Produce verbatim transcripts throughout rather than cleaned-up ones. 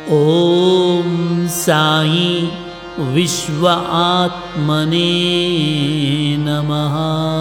ओम साई विश्व आत्मने नमः।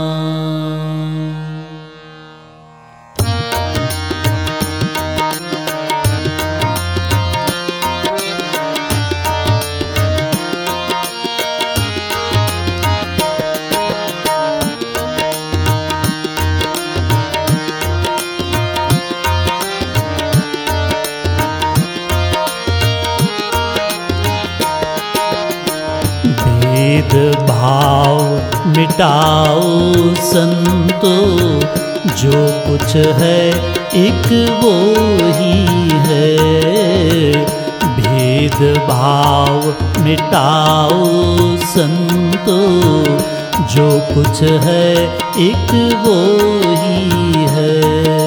भेद भाव मिटाओ संतो, जो कुछ है एक वो ही है। भेद भाव मिटाओ संतो, जो कुछ है एक वो ही है।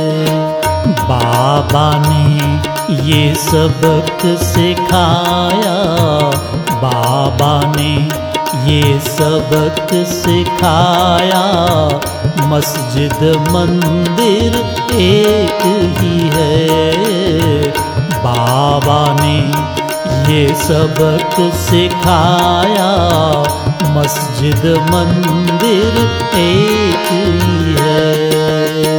बाबा ने ये सबक सिखाया, बाबा ने ये सबक सिखाया। मस्जिद मंदिर एक ही है। बाबा ने ये सबक सिखाया, मस्जिद मंदिर एक ही है।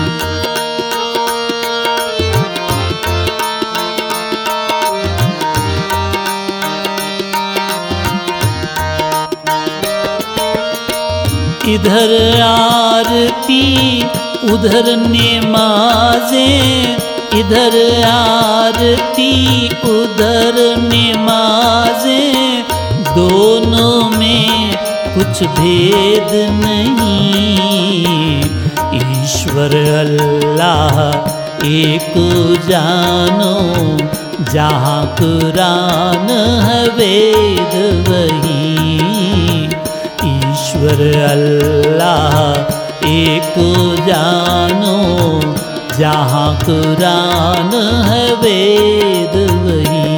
इधर आरती उधर नमाज़ें, इधर आरती उधर नमाज़ें। दोनों में कुछ भेद नहीं। ईश्वर अल्लाह एक जानो, जहाँ कुरान है वेद वही। ईश्वर अल्लाह एक जानो, जहाँ कुरान है वेद वही।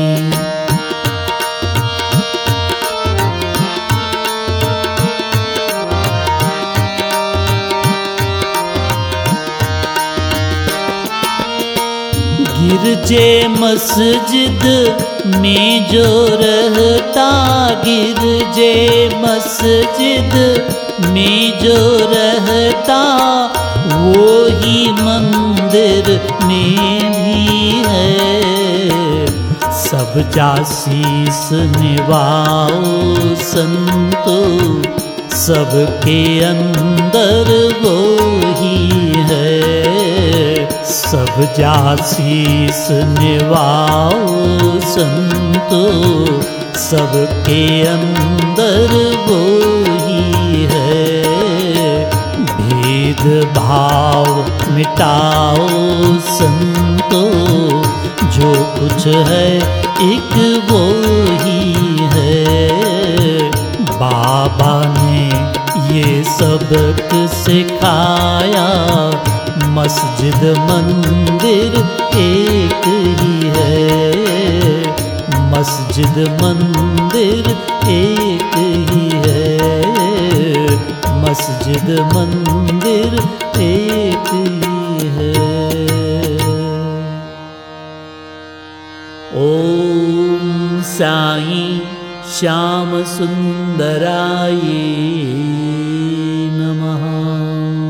गिरजे मस्जिद में जो रहता, गिरजे मस्जिद में जो रहता, वो ही मंदिर में भी है। सब जासीस निभाओ संतो, सबके अंदर वो ही है। सब जासीस निभाओ संतो, सबके अंदर वो ही है। भेद भाव मिटाओ संतो, जो कुछ है एक वो ही है। बाबा ने ये सबक सिखाया, मस्जिद मंदिर एक ही है। मस्जिद मंदिर एक ही है। मस्जिद मंदिर एक ही है। ओम साई श्याम सुंदराय नमः।